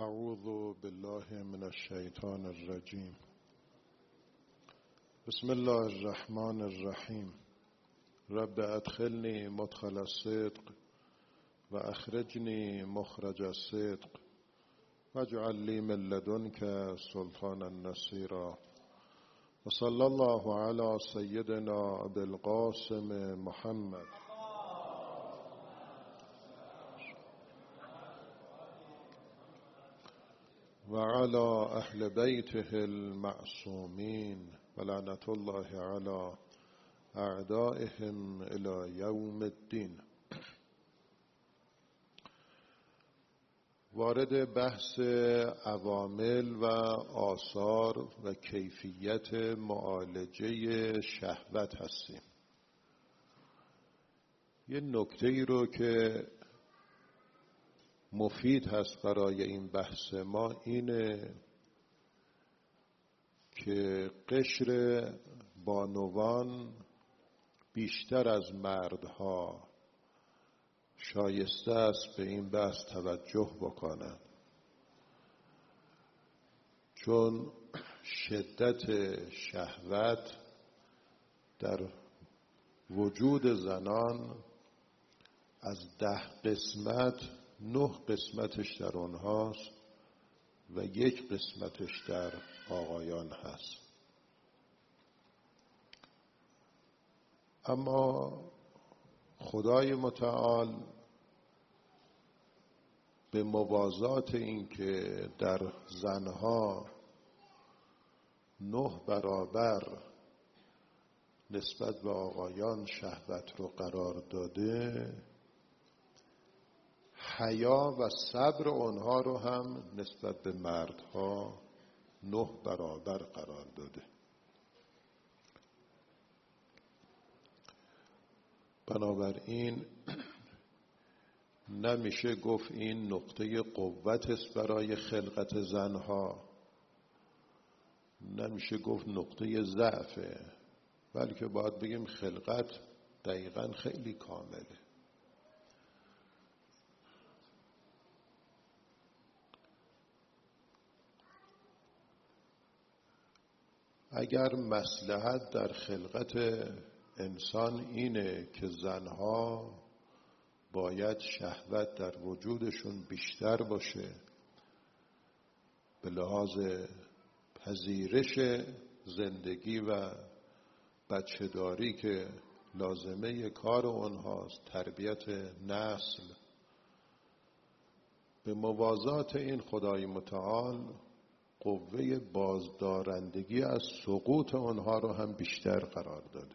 اعوذ بالله من الشیطان الرجیم. بسم الله الرحمن الرحیم. رب ادخلنی مدخل الصدق و اخرجنی مخرج الصدق واجعل لی من لدنک سلطانا نصیرا. و صلی الله علی سیدنا ابی القاسم محمد و علی اهل بیته المعصومین و لعنت الله علی اعدائهم الی یوم الدین. وارد بحث عوامل و آثار و کیفیت معالجه شهوت هستیم. یه نکته‌ای رو که مفید هست برای این بحث ما اینه که قشر بانوان بیشتر از مردها شایسته است به این بحث توجه بکنند، چون شدت شهوت در وجود زنان از 10 قسمت 9 قسمتش در آنهاست و 1 قسمتش در آقایان هست. اما خدای متعال به موازات این که در زنها 9 برابر نسبت به آقایان شهوت رو قرار داده، حیا و صبر آنها رو هم نسبت به مردها 9 برابر قرار داده. بنابراین نمیشه گفت این نقطه قوت است برای خلقت زنها، نمیشه گفت نقطه ضعفه، بلکه باید بگیم خلقت دقیقاً خیلی کامله. اگر مصلحت در خلقت انسان اینه که زنها باید شهوت در وجودشون بیشتر باشه به لحاظ پذیرش زندگی و بچه‌داری که لازمه کار اونهاست، تربیت نسل، به موازات این خدای متعال قوه بازدارندگی از سقوط آنها رو هم بیشتر قرار داده.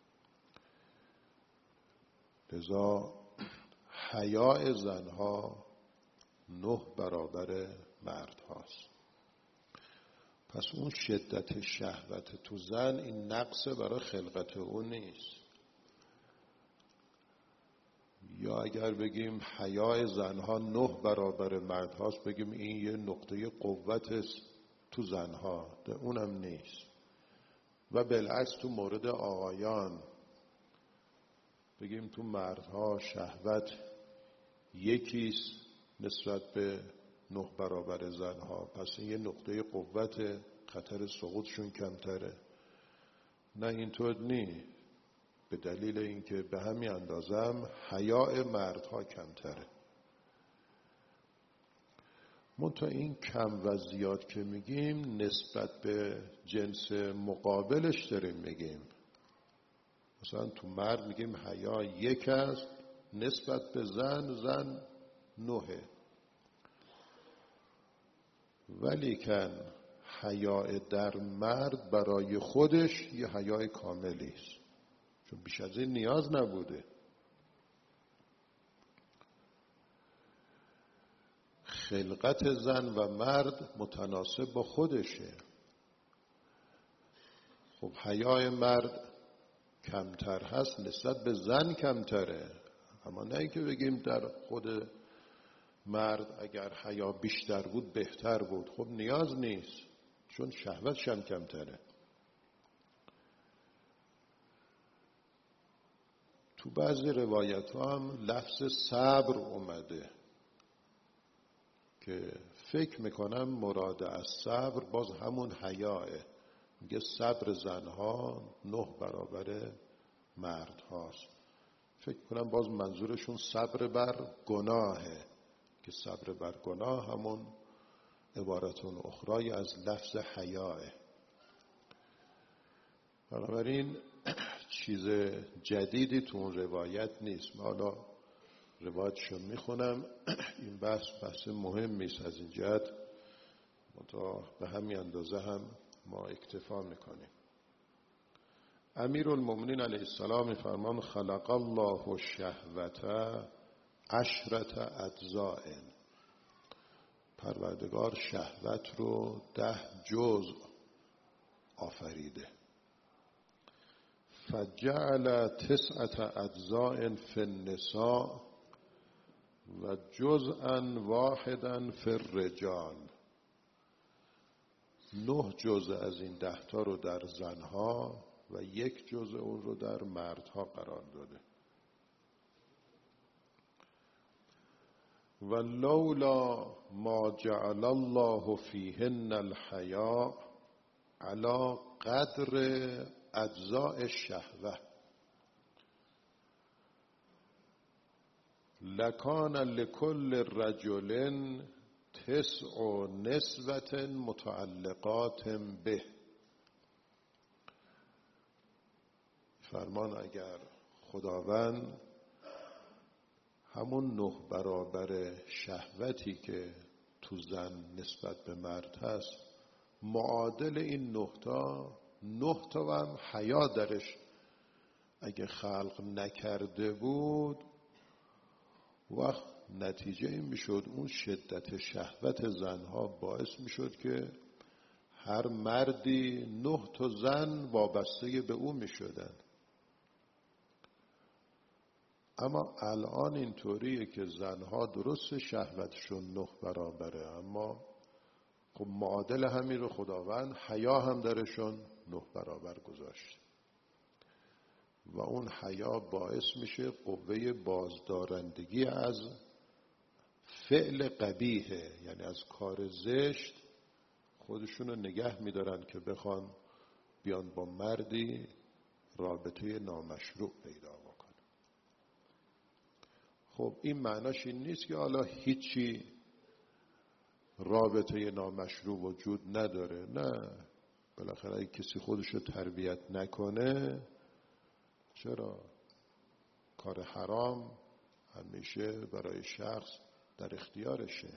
لذا حیاء زنها 9 برابر مرد هاست. پس اون شدت شهوت تو زن این نقص برای خلقت اون نیست. یا اگر بگیم حیاء زنها 9 برابر مرد هاست، بگیم این یه نقطه قوت است تو زنها، ده اونم نیست. و بالعکس تو مورد آقایان بگیم تو مردها شهوت یکیست نسبت به 9 برابر زنها، پس این یه نقطه قوت، خطر سقوطشون کمتره. نه اینطور نی، به دلیل اینکه به همین اندازم حیاء مردها کمتره. منتها این کم و زیاد که میگیم نسبت به جنس مقابلش داریم میگیم. مثلا تو مرد میگیم حیا 1 است، نسبت به زن 9. ولیکن حیا در مرد برای خودش یه حیا کاملی است، چون بیش از این نیاز نبوده. خلقت زن و مرد متناسب با خودشه. خب حیا مرد کمتر هست، نسبت به زن کمتره. اما نه اینکه بگیم در خود مرد اگر حیا بیشتر بود بهتر بود. خب نیاز نیست، چون شهوتش هم کمتره. تو بعضی روایت ها هم لفظ صبر اومده که فکر میکنم مراد از صبر باز همون حیاه. میگه صبر زنها 9 برابر مرد هاست. فکر کنم باز منظورشون صبر بر گناهه که صبر بر گناه همون عبارتون اخرای از لفظ حیاه. بنابراین چیز جدیدی تو اون روایت نیست. من حالا روایتشو میخونم. این بحث مهمی است از این جهت، تا به همین اندازه هم ما اکتفا میکنیم. امیرالمومنین علیه السلام میفرمان خلق الله الشهوة 10 اجزاء. پروردگار شهوت رو 10 جزء آفریده. فجعل 9 اجزاء فی النساء و جزءا واحدا فی الرجال. 9 جزء از این 10 تا رو در زنها و 1 جزء اون رو در مردها قرار داده. و لولا ما جعل الله فیهن الحیاء علی قدر اجزاء الشهوة لکان لکل رجل 9 نسوة متعلقات به. فرمان اگر خداوند همون 9 برابر شهوتی که تو زن نسبت به مرد هست معادل این 9 تا هم حیا درش اگه خلق نکرده بود، وقت نتیجه این میشد اون شدت شهوت زنها باعث میشد که هر مردی 9 تا زن وابسته به او میشدن. اما الان اینطوریه که زنها درست شهوتشون 9 برابره، اما خب معادل همین رو خداوند حیا هم درشون 9 برابر گذاشت و اون حیا باعث میشه قوه بازدارندگی از فعل قبیحه، یعنی از کار زشت خودشونو نگه میدارن که بخوان بیان با مردی رابطه نامشروع پیدا بکنن. خب این معناش این نیست که حالا هیچی رابطه نامشروع وجود نداره. نه، بالاخره اگه کسی خودشو تربیت نکنه، چرا؟ کار حرام همیشه برای شخص در اختیارشه.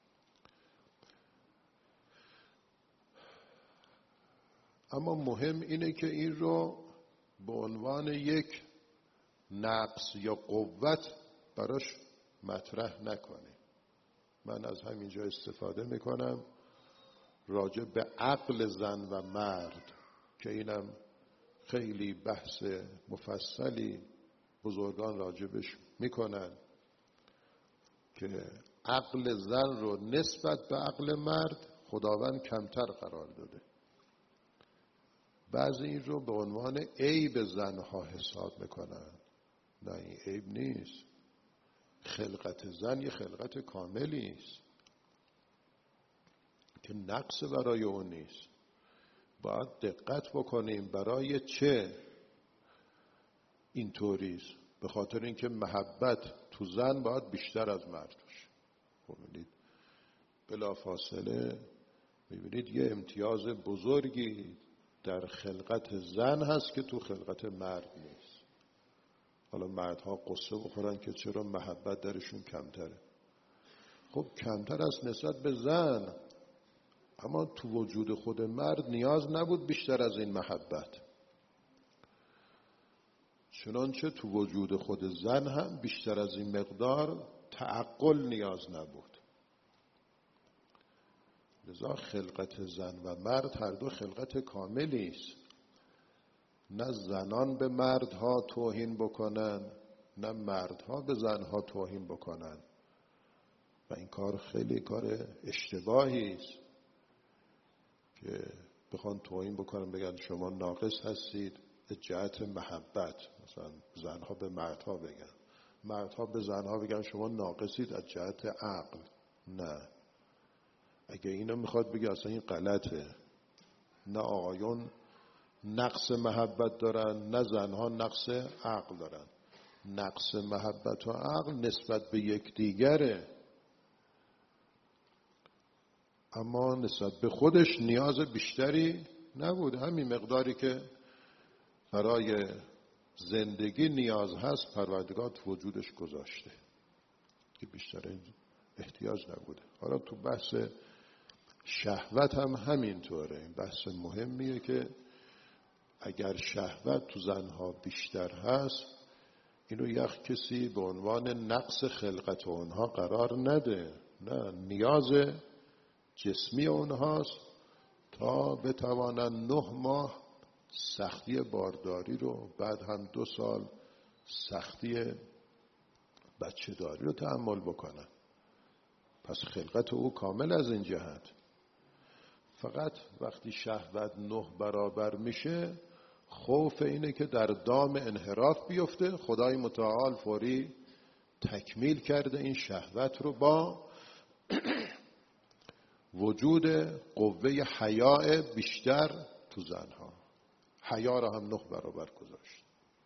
اما مهم اینه که این رو به عنوان یک نقص یا قوت براش مطرح نکنه. من از همینجا استفاده میکنم راجع به عقل زن و مرد که اینم خیلی بحث مفصلی بزرگان راجبش میکنن که عقل زن رو نسبت به عقل مرد خداوند کمتر قرار داده. بعضی این رو به عنوان عیب زنها حساب میکنن. نه، این عیب نیست. خلقت زن یه خلقت کاملی است که نقص برای اون نیست. باید دقت بکنیم برای چه اینطوریست. به خاطر اینکه محبت تو زن باید بیشتر از مرد باشه. ببینید بلافاصله میبینید یه امتیاز بزرگی در خلقت زن هست که تو خلقت مرد نیست. حالا مردها قصه بخورن که چرا محبت درشون کمتره. خب کمتر است نسبت به زن، اما تو وجود خود مرد نیاز نبود بیشتر از این محبت. چنانچه تو وجود خود زن هم بیشتر از این مقدار تعقل نیاز نبود. لذا خلقت زن و مرد هر دو خلقت کاملی است. نه زنان به مردها توهین بکنن، نه مردها به زنها توهین بکنن. و این کار خیلی کار اشتباهی است که بخوان توهین بکنن، بگن شما ناقص هستید به جهت محبت. مثلا زنها به مردها بگن، مردها به زنها بگن شما ناقصید از جهت عقل. نه، اگه اینو میخواد بگه اصلا این غلطه. نه آقایون نقص محبت دارن، نه زنها نقص عقل دارن. نقص محبت و عقل نسبت به یکدیگره، اما نسبت به خودش نیاز بیشتری نبود. همین مقداری که برای زندگی نیاز هست پروردگار وجودش گذاشته، که بیشتر احتیاج نبوده. حالا تو بحث شهوت هم همینطوره. این بحث مهمیه که اگر شهوت تو زنها بیشتر هست، اینو یک کسی به عنوان نقص خلقت اونها قرار نده. نه، نیاز جسمی اونهاست تا بتوانن 9 ماه سختی بارداری رو، بعد هم 2 سال سختی بچه داری رو تحمل بکنن. پس خلقت او کامل از این جهت. فقط وقتی شهوت 9 برابر میشه، خوف اینه که در دام انحراف بیفته. خدای متعال فوری تکمیل کرده این شهوت رو با وجود قوه حیا بیشتر تو زنها. حیا را هم 9 برابر گذاشت.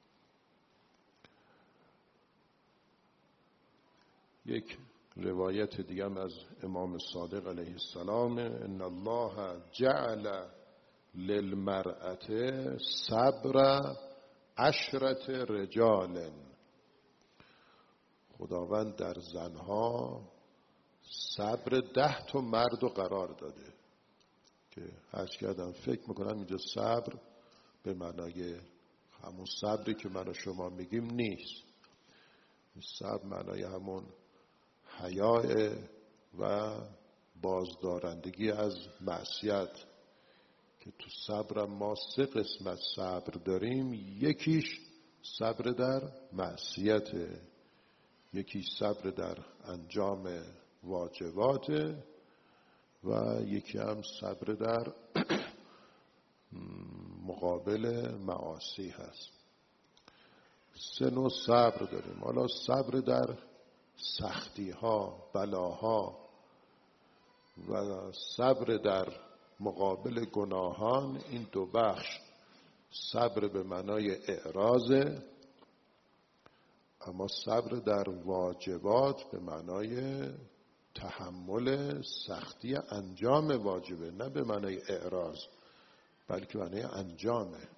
یک روایت دیگه از امام صادق علیه السلام: ان الله جعل للمرأة صبر 10 رجال. خداوند در زنها صبر 10 مرد رو قرار داده. که هرچی کردم فکر میکنم اینجا صبر به معنای همون صبری که من و شما میگیم نیست. صبر معنای همون حیا و بازدارندگی از معصیت، که تو صبر ما 3 قسمت صبر داریم. یکیش صبر در معصیت، یکیش صبر در انجام واجبات و یکی هم صبر در مقابل معاصی هست. 3 نوع صبر داریم. حالا صبر در سختی ها، بلاها و صبر در مقابل گناهان، این 2 بخش صبر به معنای اعراضه، اما صبر در واجبات به معنای تحمل سختی انجام واجبه، نه به معنای اعراض بلکه معنای انجامه.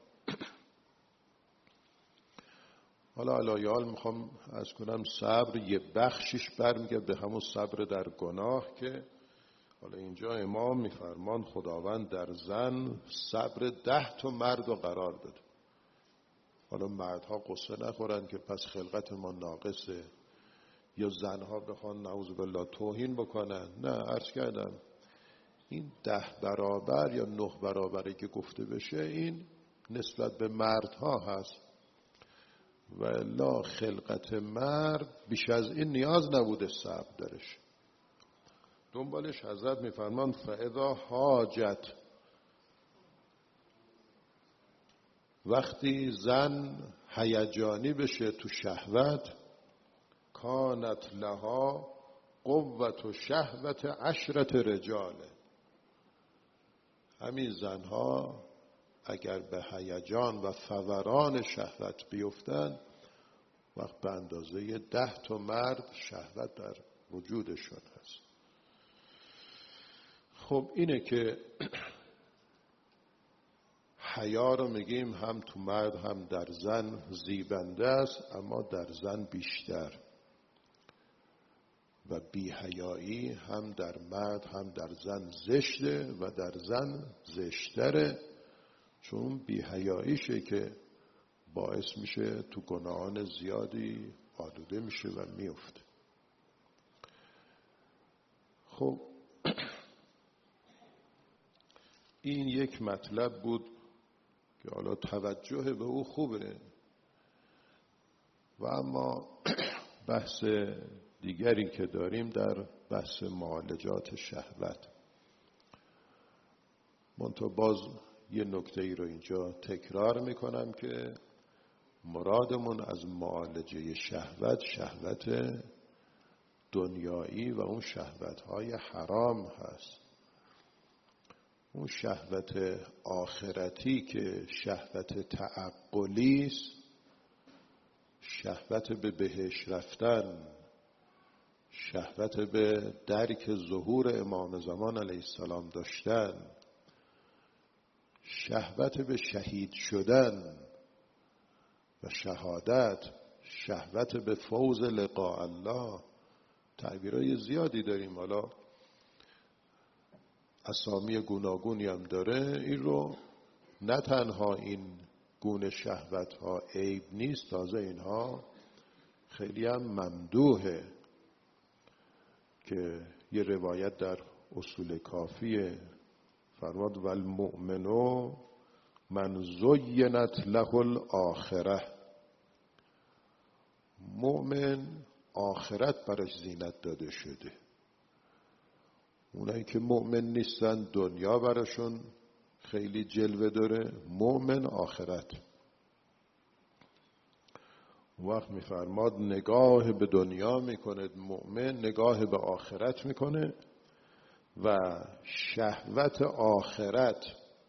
حالا علایال میخوام از کنم صبر یه بخشش برمیگرده به همون صبر در گناه، که حالا اینجا امام میفرمان خداوند در زن صبر 10 مرد رو قرار داده. حالا مردها قصه نخورن که پس خلقت ما ناقصه، یا زنها بخوان نعوذ بالله توهین بکنن. نه، عرض کردم این 10 برابر یا 9 برابری که گفته بشه این نسبت به مردها هست، و الا خلقت مرد بیش از این نیاز نبوده صبر درش. دنبالش حضرت میفرمان فاذا حاجت، وقتی زن هیجانی بشه تو شهوت، کانت لها قوت و شهوت 10 رجال. همین زنها اگر به هیجان و فوران شهوت بیفتن، وقت به اندازه 10 مرد شهوت در وجودشون هست. خب اینه که حیا رو میگیم هم تو مرد هم در زن زیبنده است، اما در زن بیشتر. و بی‌حیایی هم در مرد هم در زن زشته و در زن زشتره، چون بی‌حیاییشه که باعث میشه تو گناهان زیادی آلوده میشه و میفته. خب این یک مطلب بود که حالا توجه به او خوبه. و اما بحث دیگری که داریم در بحث معالجات شهوت. منتها باز یه نکته ای رو اینجا تکرار میکنم که مرادمون از معالجه شهوت، شهوت دنیایی و اون شهوت‌های حرام هست. اون شهوت آخرتی که شهوت تعقلی است، شهوت به بهشت رفتن، شهوت به درک ظهور امام زمان علیه السلام داشتن، شهوت به شهید شدن و شهادت، شهوت به فوز لقاء الله. تعبیرهای زیادی داریم، حالا اسامی گوناگونی هم داره. این رو نه تنها این گونه شهوت ها عیب نیست، تازه اینها خیلی هم ممدوحه که یه روایت در اصول کافیه فرماد والمؤمنو من زینت له الاخره. مؤمن آخرت براش زینت داده شده. اونایی که مؤمن نیستن دنیا براشون خیلی جلوه داره، مؤمن آخرت. وقت میفرماد نگاه به دنیا میکنه مؤمن، نگاه به آخرت میکنه و شهوت آخرت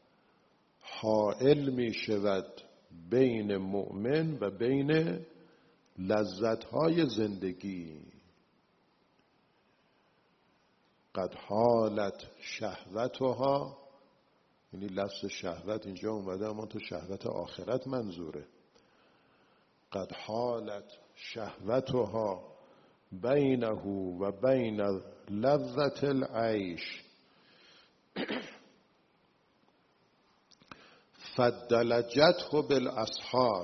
حائل میشود بین مؤمن و بین لذت‌های زندگی. قد حالت شهوتها، یعنی لفظ شهوت اینجا اومده اما تو شهوت آخرت منظوره. قد حالت شهوتها بینه و بین لذت العیش فدلجته بالاسحار.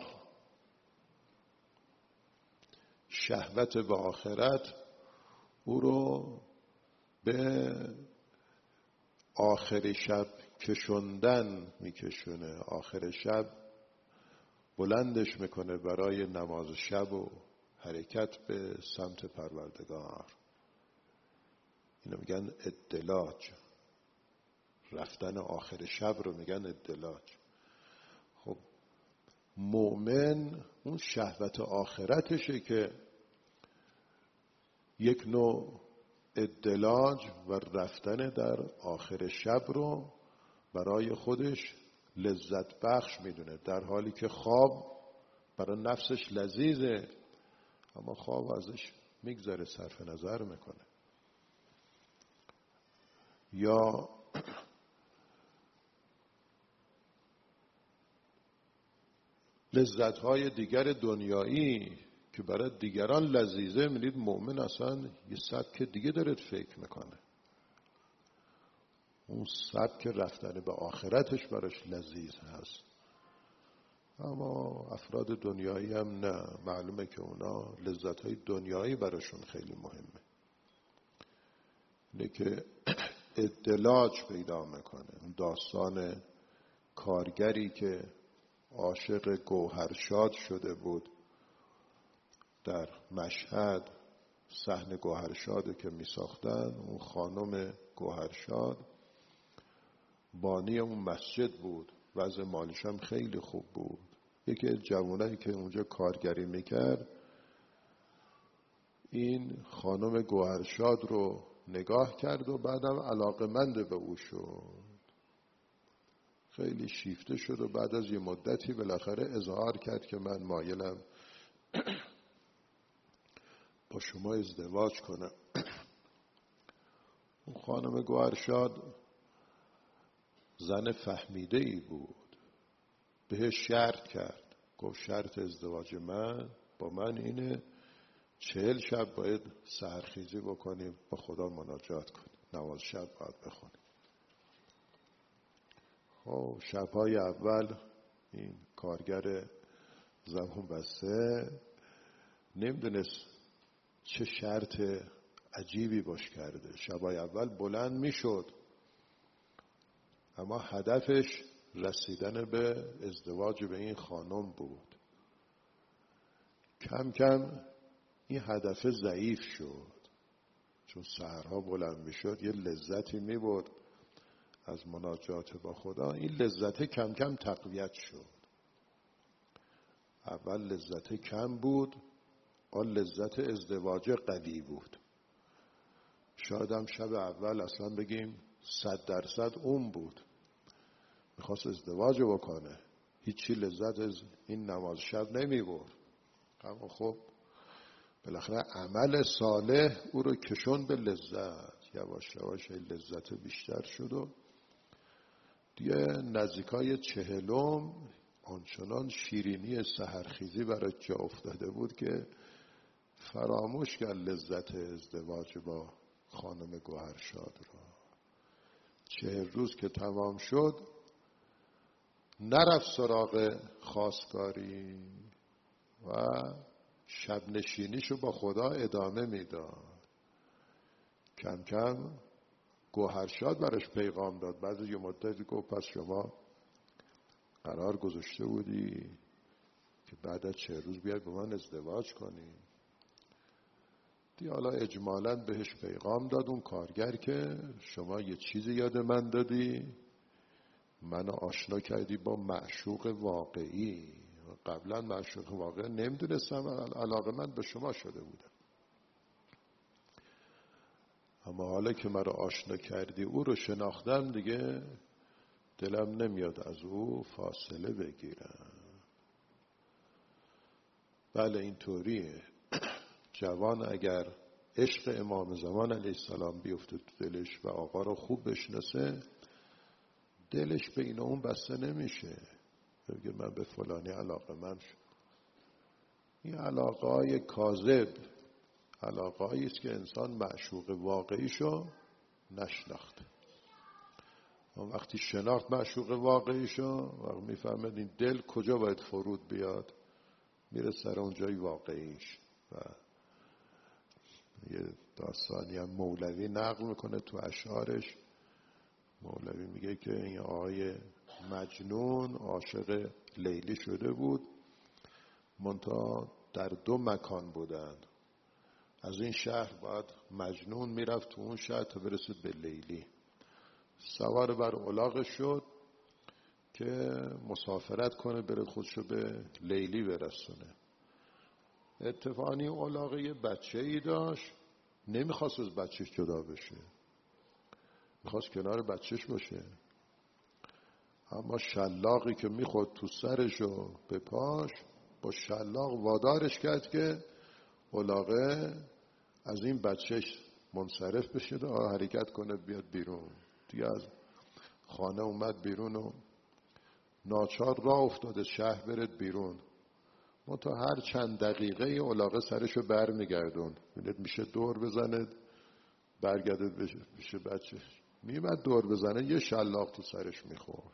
شهوت به آخرت او رو به آخر شب کشوندن میکشونه، آخر شب بلندش میکنه برای نماز شب و حرکت به سمت پروردگار. اینو میگن ادلاج، رفتن آخر شب رو میگن ادلاج. خب مؤمن اون شهوت آخرتشه که یک نوع ادلاج و رفتن در آخر شب رو برای خودش لذت بخش میدونه، در حالی که خواب برای نفسش لذیذه اما خواب ازش میگذره، صرف نظر میکنه. یا لذت‌های دیگر دنیایی که برای دیگران لذیذه، می‌بینید مؤمن اصلا یه سبک دیگه داره فکر میکنه، اون سبک رفتن به آخرتش براش لذیذ هست. اما افراد دنیایی هم نه، معلومه که اونا لذت‌های دنیایی براشون خیلی مهمه، اینه که ادلاج پیدا میکنه. اون داستان کارگری که عاشق گوهرشاد شده بود در مشهد، صحن گوهرشادو که می ساختن، اون خانم گوهرشاد بانی اون مسجد بود، وضع مالیش هم خیلی خوب بود. یکی از جوانایی که اونجا کارگری میکرد این خانم گوهرشاد رو نگاه کرد و بعدم علاقمند به او شد، خیلی شیفته شد و بعد از یه مدتی بالاخره اظهار کرد که من مایلم با شما ازدواج کنم. اون خانم گوهرشاد زن فهمیده ای بود، بهش شرط کرد، گفت شرط ازدواج من با من اینه 40 شب باید سحرخیزی بکنیم، با خدا مناجات کنیم، نماز شب باید بخونیم. خب شبهای اول این کارگر زبون بسته نمیدونست چه شرط عجیبی باش کرده. شبهای اول بلند میشد اما هدفش رسیدن به ازدواج به این خانم بود. کم کم این هدف ضعیف شد، چون سحرها بلند میشد یه لذتی میبرد از مناجات با خدا. این لذت کم کم تقویت شد. اول لذت کم بود، آن لذت ازدواج قوی بود. شاید هم شب اول اصلا بگیم 100% اون بود، میخواست ازدواج بکنه، هیچی لذت از این نماز شب نمیبرد. اما خب بالاخره عمل صالح او رو کشون به لذت، یواش یواش لذت بیشتر شد و دیگه نزدیکای 40 آنچنان شیرینی سحرخیزی برای جا افتاده بود که فراموش کرد لذت ازدواج با خانم گوهرشاد را. 40 روز که تمام شد نرفت سراغ خواستگاری و شب نشینیشو با خدا ادامه میداد. کم کم گوهرشاد برش پیغام داد. بعد یه مدتی گفت پس شما قرار گذاشته بودی که بعد از 40 روز بیای با من ازدواج کنی. دی حالا اجمالاً بهش پیغام داد اون کارگر که شما یه چیزی یاد من دادی، منو آشنا کردی با معشوق واقعی. قبلا معشوق واقعی نمیدونستم، علاقه من به شما شده بودم، اما حالا که مرا آشنا کردی، او رو شناختم، دیگه دلم نمیاد از او فاصله بگیرم. بله اینطوریه. جوان اگر عشق امام زمان علیه السلام بیفته تو دلش و آقا رو خوب بشناسه، دلش به این و اون بسته نمیشه بگه من به فلانی علاقه من شد. این علاقه های کاذب علاقه هایی است که انسان معشوق واقعیشو نشناخته. وقتی شناخت معشوق واقعیشو، وقتی میفهمد این دل کجا باید فرود بیاد، میره سر اون جای واقعیش. و یه داستانی هم مولوی نقل میکنه تو اشعارش. مولوی میگه که این آقای مجنون عاشق لیلی شده بود، منتها در 2 مکان بودن. از این شهر باید مجنون میرفت تو اون شهر تا برسید به لیلی. سوار بر الاغش شد که مسافرت کنه، بره خودشو به لیلی برسونه. اتفاقی الاغه یه بچه‌ای داشت، نمیخواست از بچهش جدا بشه، میخواست کنار بچهش باشه. اما شلاقی که میخورد تو سرش و به پاش، با شلاق وادارش کرد که الاغه از این بچهش منصرف بشه و حرکت کنه بیاد بیرون. دیگه از خانه اومد بیرون و ناچار راه افتاده شهر برد بیرون. منتها هر چند دقیقه یه الاغه سرشو بر میگردون، میشه دور بزنه برگرده بشه بچه میمد دور بزنه، یه شلاق تو سرش میخورد.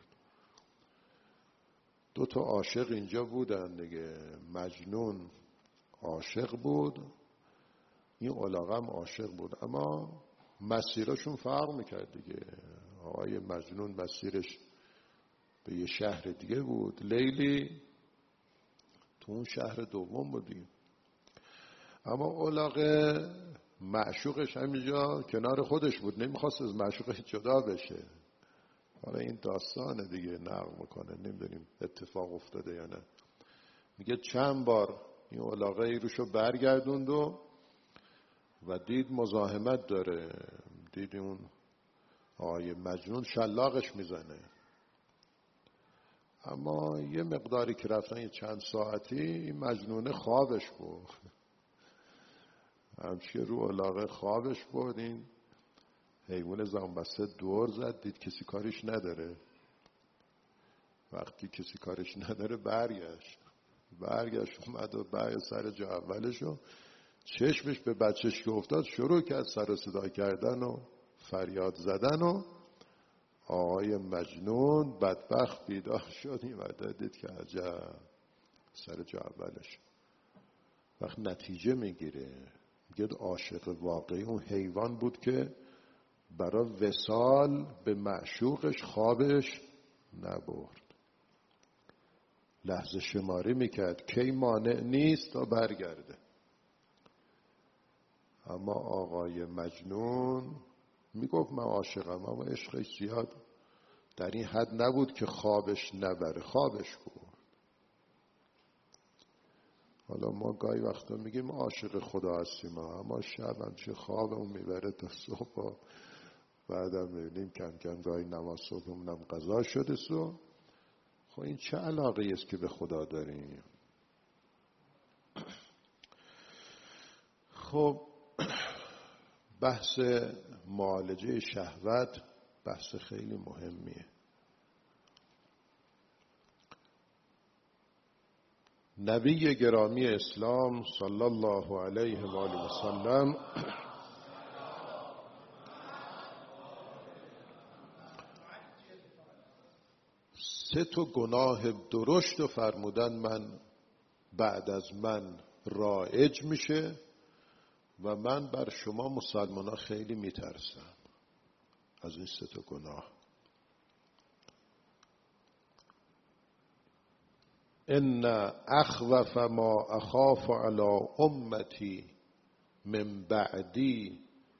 2 عاشق اینجا بودن دیگه. مجنون عاشق بود، این الاغه هم عاشق بود، اما مسیرشون فرق میکرد دیگه. آقای مجنون مسیرش به یه شهر دیگه بود، لیلی تو اون شهر دوم بودیم. اما الاغه معشوقش همینجا کنار خودش بود، نمیخواست از معشوقش جدا بشه. حالا این داستانه دیگه نقل میکنه، نمیدونیم اتفاق افتاده یا نه. میگه چند بار این الاغه ای روشو برگردوند و دید مزاحمت داره، دید اون آقای مجنون شلاقش میزنه. اما یه مقداری که رفتن، یه چند ساعتی، این مجنونه خوابش بود، همچه رو الاغه خوابش بود. این حیوان زنبسته دور زد، دید کسی کارش نداره. وقتی کسی کارش نداره برگشت اومد و برگشت سر جا اولش و چشمش به بچهش که افتاد شروع کرد سر و صدا کردن و فریاد زدن و آقای مجنون بدبخت بیدار شد. این وقت دید که عجب، سر جا اولش. وقت نتیجه میگیره، میگه عاشق واقعی اون حیوان بود که برای وصال به معشوقش خوابش نبرد، لحظه شماری میکرد کی مانع نیست تا برگرده. اما آقای مجنون میگفت من عاشقم، اما عشقش زیاد در این حد نبود که خوابش نبره، خوابش بود. حالا ما گاهی وقتا میگیم عاشق خدا هستیم، اما شب همچه خوابمون میبره تا صبح بعدم میبینیم کم کم گاهی نماز صبحمونم قضا شده. خب این چه علاقه است که به خدا داریم؟ خب بحث معالجه شهوت بحث خیلی مهمیه. نبی گرامی اسلام صلی الله علیه و آله و سلم سه تا گناه درشت و فرمودن من بعد از من رایج میشه و من بر شما مسلمان ها خیلی میترسم از این سه تا گناه. ان اخوف ما اخاف علی امتی من بعدی،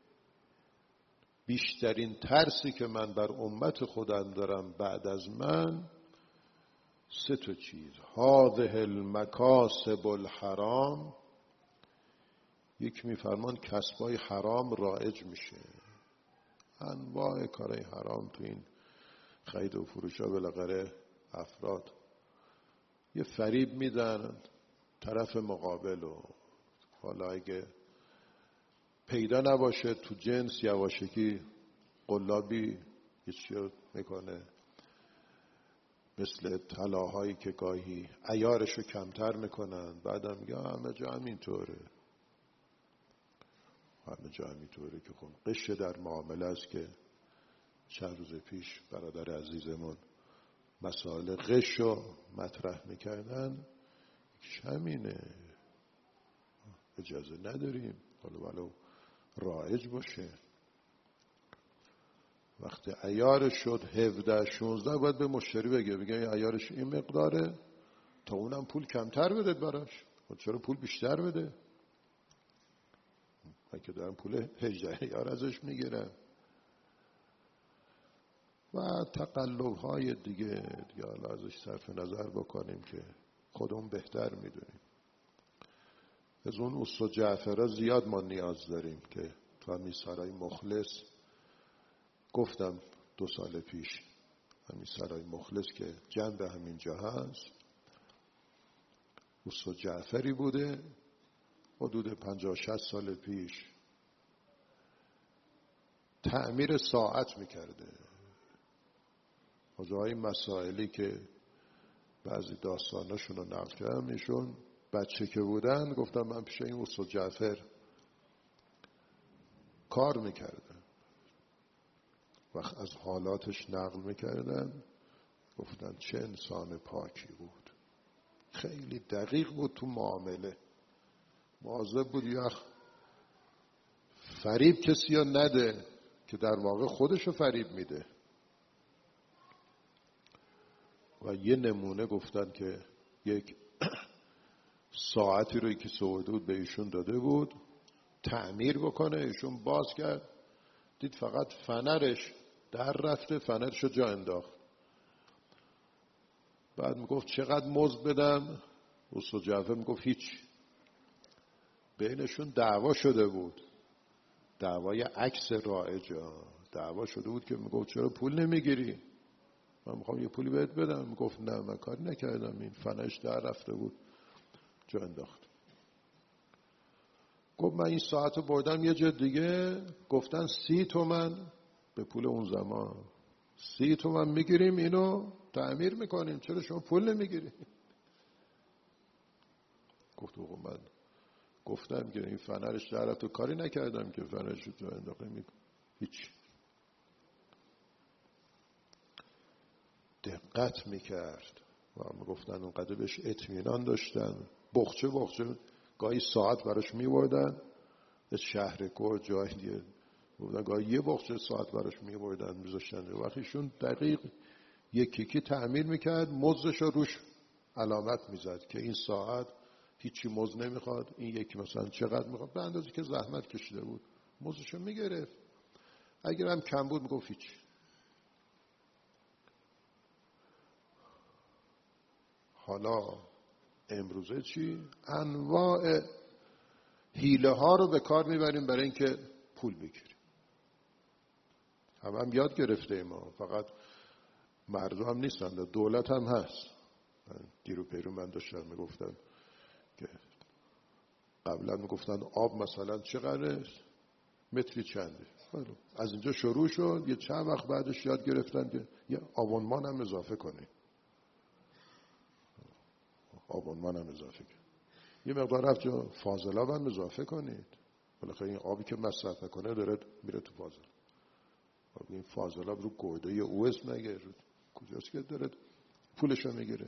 بیشترین ترسی که من بر امت خودم دارم بعد از من سه تا چیز. هذه المکاسب الحرام، یک میفرمان کسبای حرام رایج میشه، انواع کارهای حرام تو این خرید و فروش ها بالاخره افراد یه فریب میدن طرف مقابل رو. حالا اگه پیدا نباشه تو جنس یواشکی قلابی یه چیز میکنه، مثل طلاهایی که گاهی عیارشو کمتر میکنن، بعدم میگه همه جا همینطوره، همه جا همینطوره. که خب قش در معامله است که چند روز پیش برادر عزیزمون مسائل غش رو مطرح میکردن، همینه، اجازه نداریم ولو رایج باشه. وقتی عیارش شد 17-16 باید به مشتری بگه عیارش این مقداره، تا اونم پول کمتر بده براش. خب چرا پول بیشتر بده؟ من که دارم پول 18 عیار ازش میگیرم. و تقلب‌های دیگه حالا ازش صرف نظر بکنیم که خودمون بهتر میدونیم. از اون اصل جعفرها زیاد ما نیاز داریم که تو همین سرای مخلص، گفتم 2 سال پیش، همین سرای مخلص که جنب همینجا هست، اصل جعفری بوده حدود 50-60 سال پیش، تعمیر ساعت میکرده. از این مسائلی که بعضی داستاناشون رو نقل کردم، ایشون بچه که بودن گفتم من پیش این اصل جعفر کار میکردم. وقت از حالاتش نقل میکردن، گفتن چه انسان پاکی بود، خیلی دقیق بود تو معامله، مواظب بود یخ فریب کسی رو نده که در واقع خودشو فریب میده. و یه نمونه گفتن که یک ساعتی رو که سعودی بود به ایشون داده بود تعمیر بکنه، ایشون باز کرد دید فقط فنرش در رفته، فنرش رو جا انداخت. بعد میگفت چقدر مزد بدم؟ اصل جعفر میگفت هیچ. بینشون دعوا شده بود، دعوای عکس رایجا، دعوا شده بود که میگفت چرا پول نمیگیری؟ من میخوام یه پولی بهت بدم. میگفت نه من کاری نکردم، این فنرش در رفته بود جا انداخت. گفت من این ساعت رو بردم یه جا دیگه، گفتن 30 تومن به پول اون زمان، 30 تومن میگیریم اینو تعمیر میکنیم، چرا شما پول نمیگیری؟ گفت من گفتم که این فنرش در رفت و کاری نکردم که فنرش رو انداخته. هیچ. دقت میکرد و گفتن اونقدر بهش اطمینان داشتن. بخچه گاهی ساعت براش میبردن از شهر کرد جای دیگه، گفتن گاهی یه بخچه ساعت براش میبردن میذاشتن. وقتیشون دقیق یکی تعمیر میکرد، مزدش رو روش علامت میزد که این ساعت هیچی مزد نمیخواد، این یکی مثلا چقدر میخواد، به اندازه که زحمت کشیده بود مزدش رو میگرفت. اگر هم کم بود میگفت هیچ. حالا امروزه چی؟ انواع حیله ها رو به کار میبریم برای اینکه پول بگیریم. هم یاد گرفته ما، فقط مردم هم نیستن، دولت هم هست. دیرو پیرو من داشتم میگفتن که قبلا میگفتن آب مثلا چقدره، متری چنده. از اینجا شروع شد، یه چند وقت بعدش یاد گرفتن که یه آبونمان هم اضافه کنید. آبونمان هم اضافه کنید. یه مقدار رفت جا فاضلاب هم اضافه کنید. بالاخره این آبی که مصرف نکنه داره میره تو فاضلاب. این فاضلاب رو گرده او اسم مگه کجاست که داره پولشو میگیره؟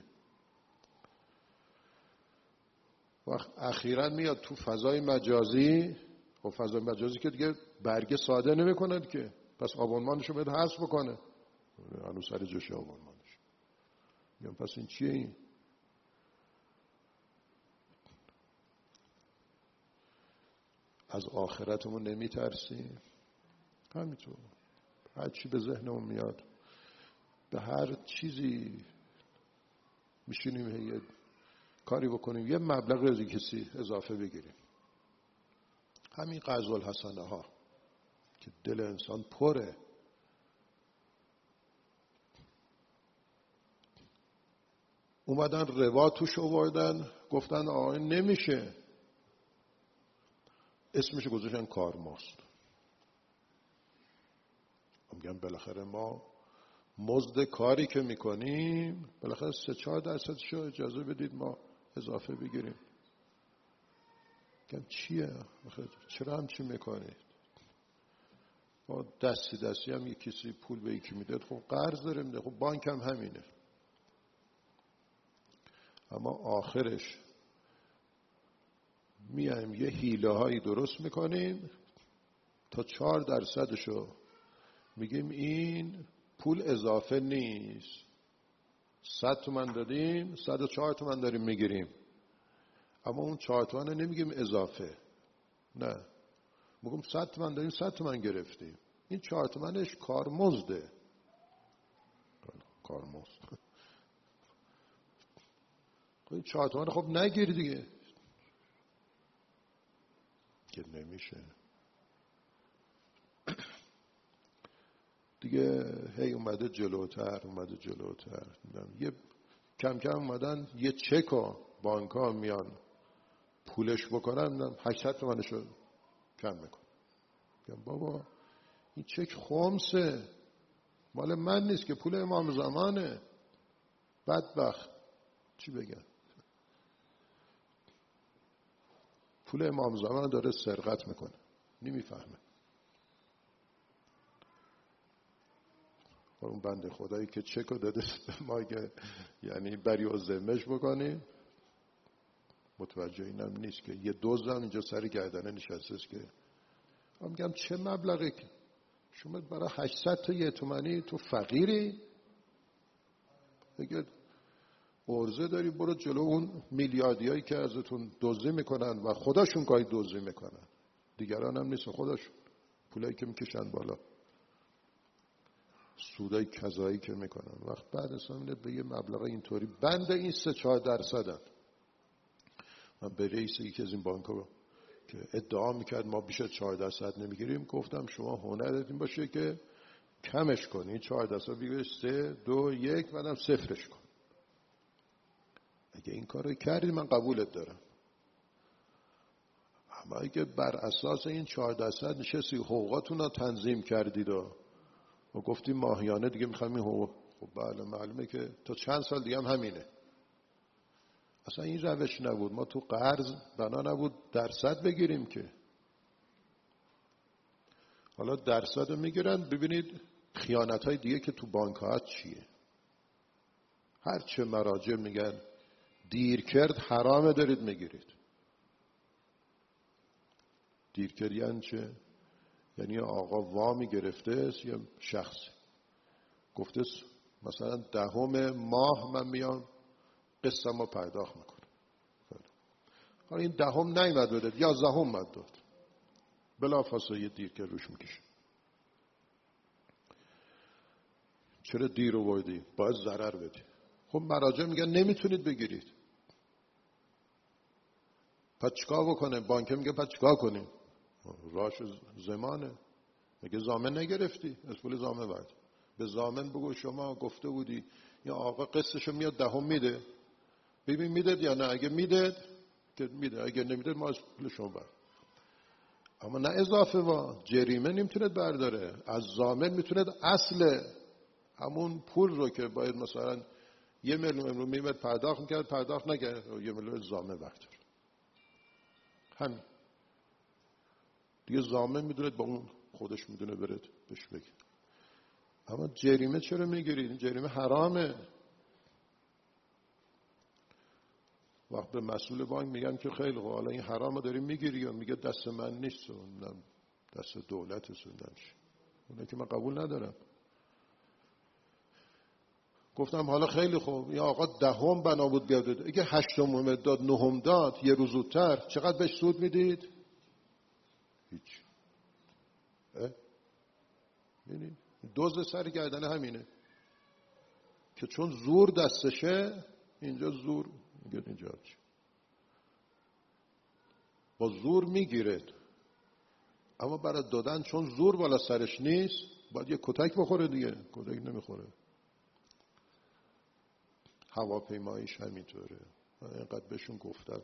وقت اخیراً میاد تو فضای مجازی، و فضای مجازی که دیگه برگه صادر نمی‌کند که، پس آبونمانشو باید حذف بکنه. هنوز سر جوش آبونمانش. میگم پس این چیه این؟ از آخرتمون نمیترسیم؟ همینطور هر چی به ذهنمون میاد، به هر چیزی میشینیم یه کاری بکنیم، یه مبلغ از کسی اضافه بگیریم. همین قرض الحسنه ها که دل انسان پره. اومدن روا توش آوردن، گفتن آقا نمیشه، اسمش گذاشتن کارمزد. میگم بالاخره ما مزد کاری که میکنیم بالاخره 3-4% شو اجازه بدید ما اضافه بگیریم. میگم چیه؟ چرا همچی میکنید؟ ما دستی هم یک کسی پول به یکی میده، خب قرض داره میده، خب بانک هم همینه. اما آخرش میایم یه حیله هایی درست میکنیم تا 4%شو میگیم این پول اضافه نیست، 100 تومن دادیم 104 تومن داریم میگیریم. اما اون 4 تومن نمیگیم اضافه، نه، میگم 100 تومن داریم 100 تومن گرفتیم، این 4 تومنش کارمزده. کارمزد خب این 4 تومن خب نگیری دیگه، که نمیشه دیگه. هی اومده جلوتر یه کم کم اومدن یه چک ها بانک ها میان پولش بکنن، 800 تومنشو کم میکن. میگم بابا این چک خمسه، مال من نیست که، پول امام زمانه. بدبخت چی بگم؟ پول امام زمان داره سرقت میکنه، نمیفهمه. اون بنده خدایی که چکو داده به ما که یعنی بری و ذمه‌اش بکنیم، متوجه اینم نیست که یه دزدم اینجا سر گردنه نشسته است که من میگم چه مبلغی که شما برای 800 تا یه تومانی تو فقیری؟ اگه عرضه داری برو جلو اون میلیاردیایی که ازتون دزدی میکنن و خودشون گاهی دزدی میکنن، دیگران هم نیست، خودشون پولایی که میکشن بالا، سودای کذایی که میکنن. وقت بعد اصلا به یه مبلغ اینطوری بند این 3-4%. من به رئیس یکی از این بانک‌ها که ادعا میکرد ما بیش از 4% نمیگیریم گفتم شما هنر این باشه که کمش کنی، 4% بگیری 3, 2, 1 بعدم صفرش کن. اگه این کارو کردی من قبولت دارم. اما اگه بر اساس این 4% نشستی حقوقاتون رو تنظیم کردید و گفتیم ماهیانه دیگه میخوایم این حقوق، خب بله معلومه که تا چند سال دیگه هم همینه. اصلا این روش نبود. ما تو قرض بنا نبود درصد بگیریم که. حالا درصد رو میگیرن، ببینید خیانت‌های دیگه که تو بانک‌ها چیه. هر چه مراجع میگن دیر کرد حرامه دارید میگیرید. دیر کرد یعنی چه؟ یعنی آقا وامی گرفته است یا شخص گفته مثلا 10 ماه من میام قسطمو پرداخت میکنم. حالا این 10 نیومد بده، 11 اومد داد، بلافاصله یه دیر که روش میکشه. چرا دیر آوردی؟ باید ضرر بدی. خب مراجع میگن نمیتونید بگیرید. پس چیکار بکنه؟ بانک میگه پس چیکار کنیم؟ راهش زمانه. مگه ضامن نگرفتی؟ از پول ضامن بعد به ضامن بگو شما گفته بودی یا آقا قسطشو میاد دهم میده، ببین میداد یا نه. اگه میداد که میده، اگه نمیداد ما از پول شما بر. اما نه اضافه وا، جریمه نمیتونه برداره از ضامن، میتونه اصل همون پول رو که باید مثلا 1 میلیون امروز میمد پرداخت میکرد، پرداخت نکرد، 1 میلیون ضامن بردار. همین دیگه ضامن میدونه، با اون خودش میدونه برد بهش بگه. اما جریمه چرا میگیرید؟ جریمه حرامه. وقت به مسئول بانک میگن که خیلی خوب حالا این حرامو داری میگیری، یا میگه دست من نیست، اونم دست دولته، اونه که من قبول ندارم. گفتم حالا خیلی خوب این آقا 10 بنا بود بیاد، اگه 8 داد 9 داد یه روز زودتر، چقدر بهش سود میدید؟ هیچ. ببینید دزد سر گردن همینه که چون زور دستشه اینجا زور میگه، اینجا با زور میگیره، اما برای دادن چون زور بالا سرش نیست باید یه کتک بخوره دیگه، کتک نمیخوره. هواپیماییش همینطوره. من اینقدر بهشون گفتم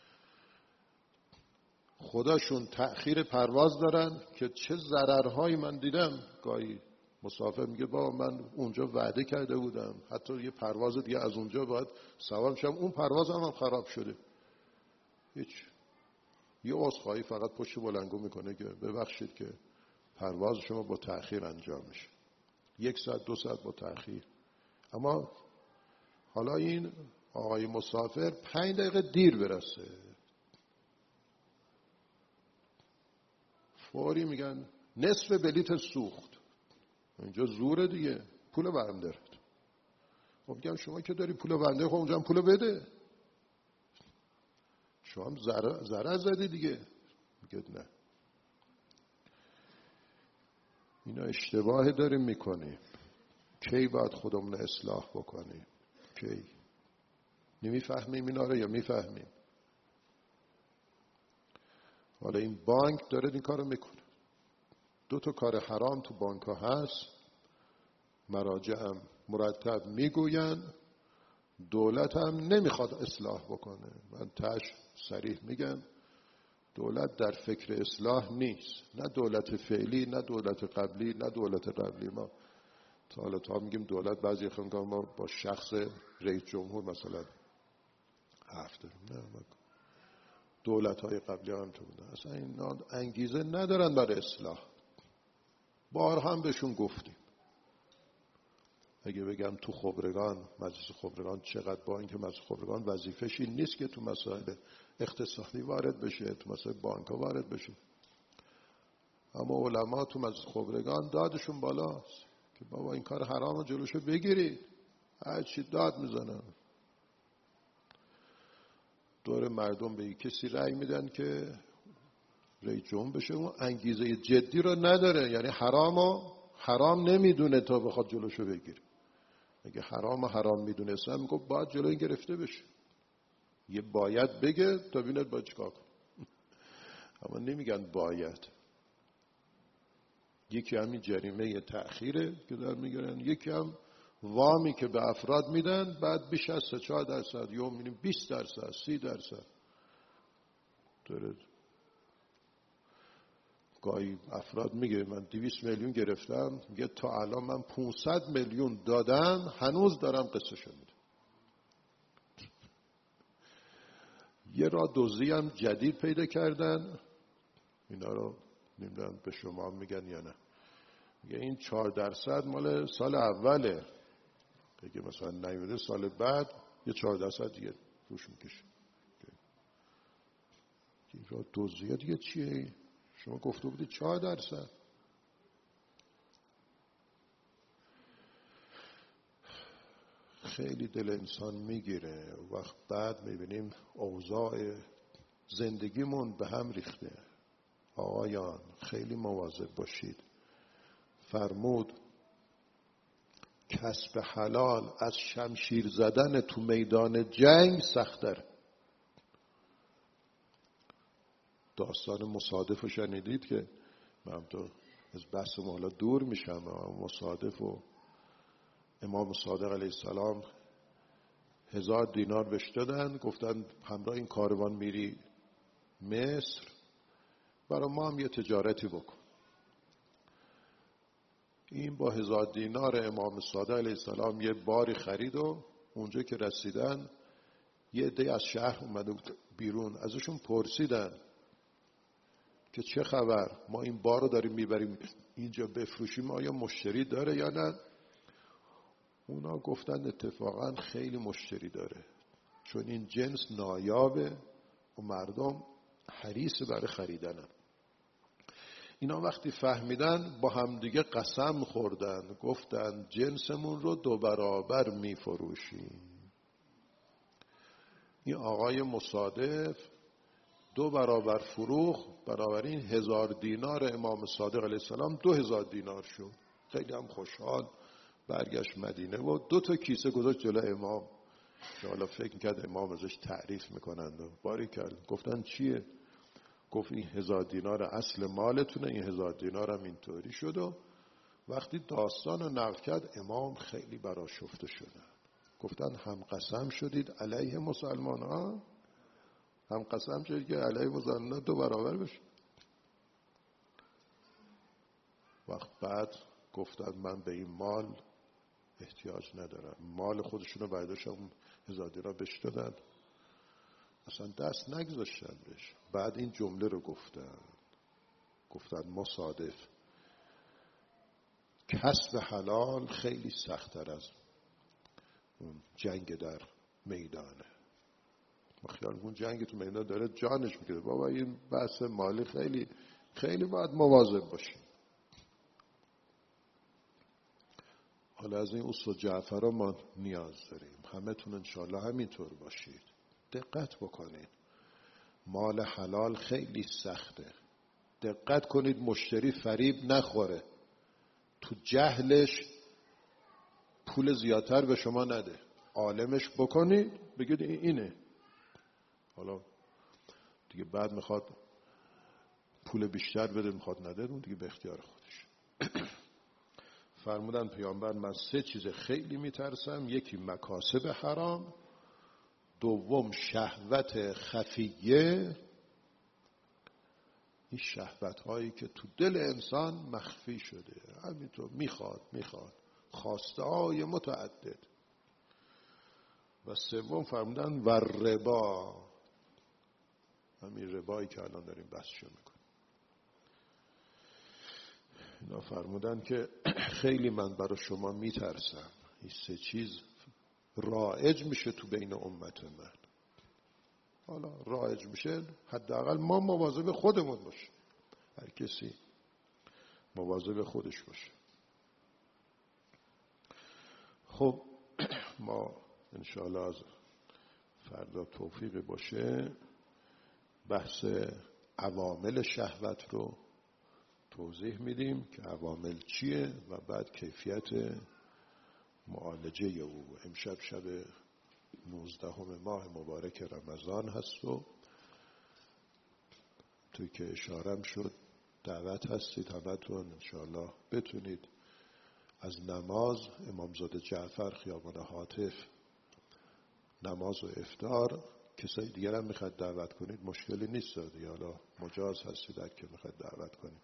خداشون تأخیر پرواز دارن که چه ضررهایی من دیدم. گاهی مسافر میگه بابا من اونجا وعده کرده بودم، حتی یه پرواز دیگه از اونجا باید سوار شم، اون پرواز هم خراب شده. هیچ، یه عذرخواهی فقط پشت بلنگو میکنه که ببخشید که پرواز شما با تأخیر انجام میشه، 1 ساعت 2 ساعت با تأخیر. اما حالا این آقای مسافر 5 دقیقه دیر برسه، فوری میگن نصف بلیت سوخت. اینجا زوره دیگه، پول برم دارد. خب میگم شما که داری پول بنده، خب اونجا هم پول بده، شما هم ضرر زدی دیگه. میگه نه، اینا اشتباهی داریم میکنیم. کی باید خودمون اصلاح بکنیم؟ کی؟ نمیفهمیم اینا رو یا میفهمیم؟ حالا این بانک داره این کارو میکنه. 2 کار حرام تو بانک ها هست، مراجع هم مرتب میگوین، دولت هم نمیخواد اصلاح بکنه. من تاش صریح میگم دولت در فکر اصلاح نیست، نه دولت فعلی نه دولت قبلی نه دولت قبلی. ما تا میگیم دولت، بعضی خیلی ما با شخص رئیس جمهور مثلا حرف داریم، نه دولت های قبلی هم تو بودن اصلا اینا انگیزه ندارن برای اصلاح. بارها هم بهشون گفتیم. اگه بگم تو خبرگان، مجلس خبرگان چقدر، با اینکه مجلس خبرگان وظیفه‌ش این نیست که تو مسائل اقتصادی وارد بشه، تو مسائل بانک‌ها وارد بشه، اما علما تو مجلس خبرگان دادشون بالاست که بابا این کار حرامو جلوشو بگیرید. هر چی داد میزنن، دور مردم به کسی رأی میدن که رئیس جمهور بشه، اون انگیزه جدی رو نداره، یعنی حرام نمیدونه تا بخواد جلوشو بگیره. اگه حرام میدونستم میگفت باید جلوی گرفته بشه، یه باید بگه تا ببیند باید چیکار کنه. اما نمیگن باید. یکی همین جریمه تأخیره که دارن میگیرن، یکی هم وامی که به افراد میدن، بعد بیش از 3-4% یا میبینیم 20%، 30% داره. گاهی افراد میگه من 200 میلیون گرفتم، میگه تا الان من 500 میلیون دادم، هنوز دارم قسطشو میدم. یه راه دزدی هم جدید پیدا کردن، اینا رو نمیدونم به شما میگن یا نه. میگه این 4% مال سال اوله، اگه مثلا نیومده سال بعد یه 4% دیگه روش میکشه. این راه دزدی دیگه چیه؟ شما گفته بودید 4%. خیلی دل انسان میگیره وقت بعد میبینیم اوضاع زندگیمون به هم ریخته. آقایان خیلی مواظب باشید. فرمود کسب حلال از شمشیر زدن تو میدان جنگ سخت‌تره. داستان مصادف رو شنیدید که من تو از بحث ما حالا دور میشم. مصادف و امام صادق علیه السلام 1000 دینار بهش دادن، گفتن همراه این کاروان میری مصر، برای ما هم یه تجارتی بکن. این با 1000 دینار امام صادق علیه السلام یه باری خرید و اونجا که رسیدن یه عده از شهر اومده بیرون، ازشون پرسیدن که چه خبر، ما این بار رو داریم میبریم اینجا بفروشیم، آیا مشتری داره یا نه؟ اونا گفتن اتفاقا خیلی مشتری داره، چون این جنس نایابه و مردم حریص برای خریدنن. اینا وقتی فهمیدن با همدیگه قسم خوردن، گفتن جنسمون رو 2 برابر میفروشیم. این آقای مصادف 2 برابر فروخت، بنابراین 1000 دینار امام صادق علیه السلام 2000 دینار شد. خیلی هم خوشحال برگشت مدینه و 2 تا کیسه گذاشت جلوی امام که حالا فکر میکرد امام ازش تعریف میکنند و باری کرد. گفتن چیه؟ گفت این 1000 دینار اصل مالتونه، این 1000 دینار هم اینطوری شد. و وقتی داستان رو نقل کرد امام خیلی برآشفته شدن، گفتن هم قسم شدید علیه مسلمان ها، هم قسم شدید که علیه مسلمان ها 2 برابر بشه. وقت بعد گفتن من به این مال احتیاج ندارم، مال خودشونو برداشتن 1000 دینار بهش دادن، اصلا دست نگذاشتن بهش. بعد این جمله رو گفتن مصادف کسب حلال خیلی سخت‌تر از اون جنگ در میدانه. ما خیال اون جنگ تو میدان داره جانش میگیره، بابا این بحث مالی خیلی خیلی باید مواظب باشیم. حالا از این اصول جعفر رو ما نیاز داریم، همه تون انشاءالله همینطور باشید. دقت بکنید، مال حلال خیلی سخته. دقت کنید مشتری فریب نخوره، تو جهلش پول زیادتر به شما نده، عالمش بکنید بگید اینه، حالا دیگه بعد میخواد پول بیشتر بده میخواد نده، اون دیگه به اختیار خودش. فرمودن پیامبر من 3 چیز خیلی میترسم، یکی مکاسب حرام، دوم شهوت خفیه، این شهوت هایی که تو دل انسان مخفی شده، همینطور میخواد خواسته های متعدد، و سوم فرمودن و ربا، همین ربایی که الان داریم بحثشو میکنیم. اینا فرمودن که خیلی من برای شما میترسم این 3 چیز رایج میشه تو بین امت من. حالا رایج میشه، حداقل ما مواظب خودمون باشیم، هر کسی مواظب خودش باشه. خب ما انشاءالله از فردا توفیق باشه بحث عوامل شهوت رو توضیح میدیم که عوامل چیه و بعد کیفیت معالجه او. امشب شب 19 ماه مبارک رمضان هست و توی که اشارم شد دعوت هستید همتون انشاءالله بتونید از نماز امامزاده جعفر خیابان هاتف نماز و افطار، کسای دیگر هم میخواد دعوت کنید مشکلی نیست دیگه، حالا مجاز هستید در که میخواد دعوت کنید.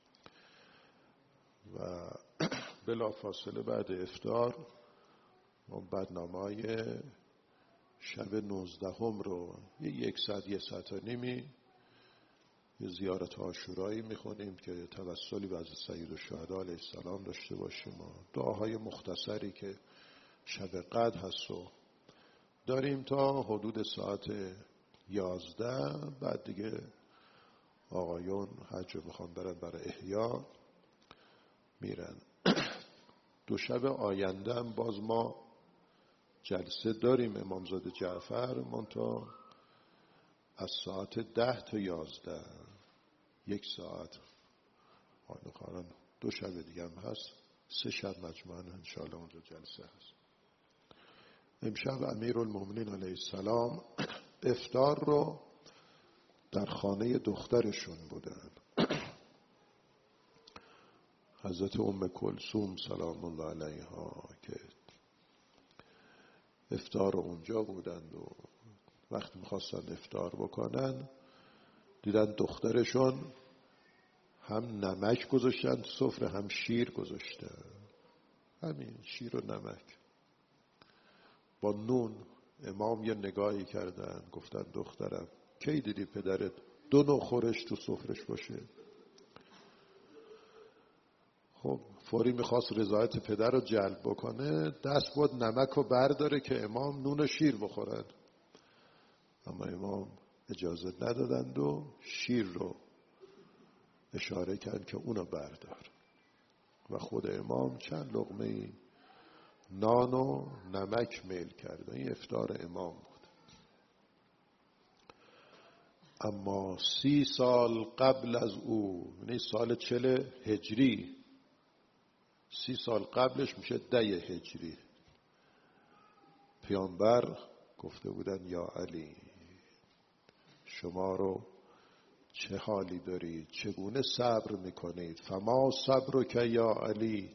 و بلا فاصله بعد افطار ما برنامه‌های شب 19 رو 1 ساعت 1 ساعت و نیمی یه زیارت عاشورایی میخونیم که توسلی به حضرت سیدالشهدا علیه السلام داشته باشیم و دعاهای مختصری که شب قدر هست و داریم تا حدود ساعت 11. بعد دیگه آقایون حج رو بخوام برن برای احیا میرن. 2 شب آینده هم باز ما جلسه داریم امامزاده جعفر، منتها از ساعت 10 تا 11 1 ساعت. حالا 2 شب دیگه هم هست، 3 شب مجموعاً انشاءالله اونجا جلسه هست. امشب امیرالمومنین علیه السلام افطار رو در خانه دخترشون بودن. حضرت ام کلثوم سلام الله علیها که افطار اونجا بودند و وقتی میخواستن افطار بکنن دیدن دخترشون هم نمک گذاشتن سفره هم شیر گذاشتن، همین شیر و نمک با نون. امام یه نگاهی کردن گفتن دخترم کی دیدی پدرت 2 نوع خورش تو سفرش باشه؟ خب فوری میخواست رضایت پدر رو جلب بکنه، دست بود نمک رو برداره که امام نون و شیر بخورن، اما امام اجازه ندادند و شیر رو اشاره کرد که اونو بردار و خود امام چند لقمه نان و نمک میل کرد. این افطار امام بود. اما 30 سال قبل از او، یعنی سال 40 هجری، 30 سال قبلش میشه 10 هجری، پیامبر گفته بودن یا علی شما رو چه حالی دارید، چگونه صبر میکنید؟ فما صبرک یا علی،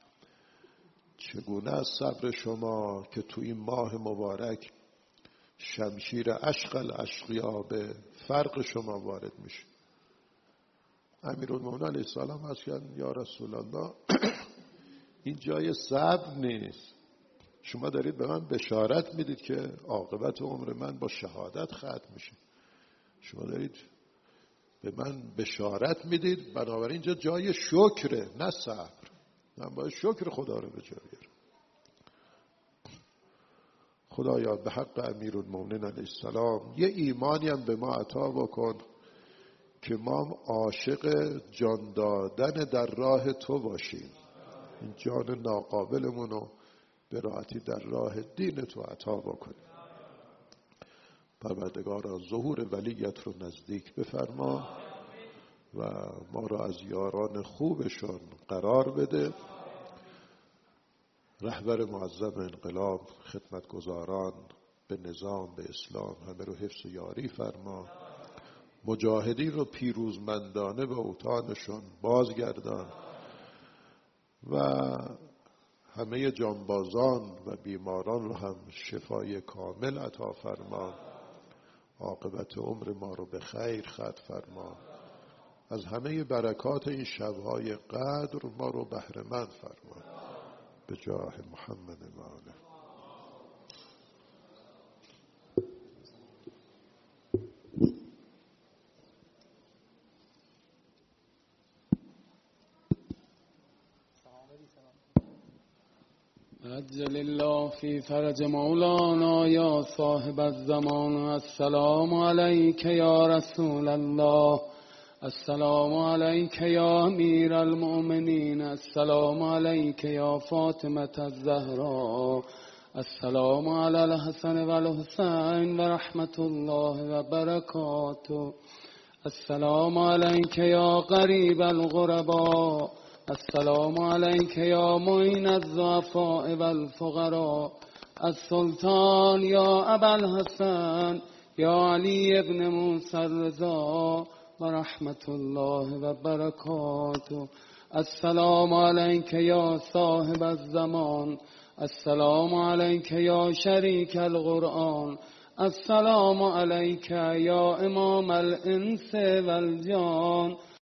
چگونه از صبر شما که تو این ماه مبارک شمشیر اشق الاشقیا به فرق شما وارد میشه. امیرالمومنین علیه السلام از کردن یا رسول الله این جای صبر نیست، شما دارید به من بشارت میدید که عاقبت عمر من با شهادت ختم میشه، شما دارید به من بشارت میدید، بنابراین اینجا جای شکره نه صبر، من باید شکر خدا رو به جا بیارم. خدایا به حق امیرالمومنین علیه السلام یه ایمانی هم به ما عطا بکن که ما عاشق جان دادن در راه تو باشیم، این جان ناقابلمون رو به راحتی در راه دین تو عطا بکنیم. پروردگارا ظهور ولیت رو نزدیک بفرما و ما را از یاران خوبشان قرار بده. رهبر معظم انقلاب، خدمتگزاران به نظام، به اسلام همه رو حفظ و یاری فرما. مجاهدین رو پیروزمندانه به اوطانشون بازگردان و همه جانبازان و بیماران رو هم شفای کامل عطا فرما. عاقبت عمر ما رو به خیر ختم فرما. از همه برکات این شبهای قدر ما رو بهره مند فرما به جاه محمد و آله. عجل الله فی فرج مولانا یا صاحب الزمان. السلام علیک یا رسول الله، السلام علیک یا امیر المؤمنین، السلام علیک یا فاطمه الزهرا، السلام علی الحسن و الحسین و رحمت الله و برکاته، السلام علیک یا قریب الغرباء، السلام علیک یا معین الضعفاء والفقراء، السلطان یا ابا الحسن یا علی ابن موسی الرضا و رحمت الله و برکاته، السلام علیک یا صاحب الزمان، السلام علیک یا شریک القرآن، السلام علیک یا امام الانس والجان.